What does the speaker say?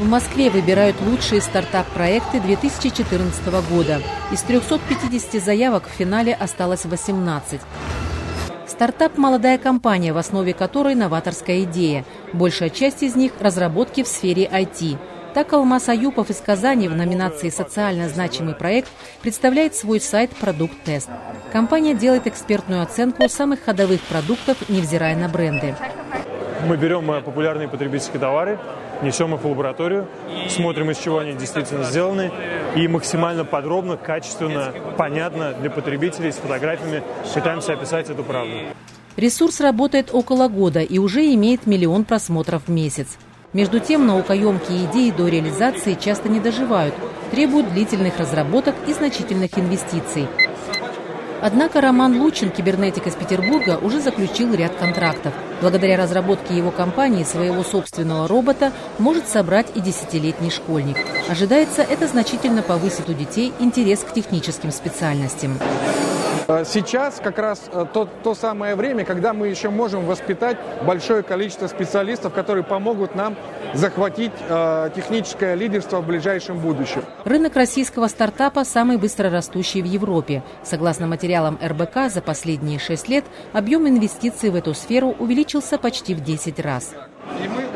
В Москве выбирают лучшие стартап-проекты 2014 года. Из 350 заявок в финале осталось 18. Стартап – молодая компания, в основе которой новаторская идея. Большая часть из них – разработки в сфере IT. Так Алмаз Аюпов из Казани в номинации «Социально значимый проект» представляет свой сайт «Продукт Тест». Компания делает экспертную оценку самых ходовых продуктов, невзирая на бренды. Мы берем популярные потребительские товары, несем их в лабораторию, смотрим, из чего они действительно сделаны, и максимально подробно, качественно, понятно для потребителей с фотографиями пытаемся описать эту правду. Ресурс работает около года и уже имеет 1 миллион просмотров в месяц. Между тем, наукоемкие идеи до реализации часто не доживают, требуют длительных разработок и значительных инвестиций. Однако Роман Лучин, кибернетик из Петербурга, уже заключил ряд контрактов. Благодаря разработке его компании своего собственного робота может собрать и 10-летний школьник. Ожидается, это значительно повысит у детей интерес к техническим специальностям. Сейчас как раз то самое время, когда мы еще можем воспитать большое количество специалистов, которые помогут нам захватить техническое лидерство в ближайшем будущем. Рынок российского стартапа самый быстрорастущий в Европе. Согласно материалам РБК, за последние 6 лет объем инвестиций в эту сферу увеличился почти в 10 раз. И мы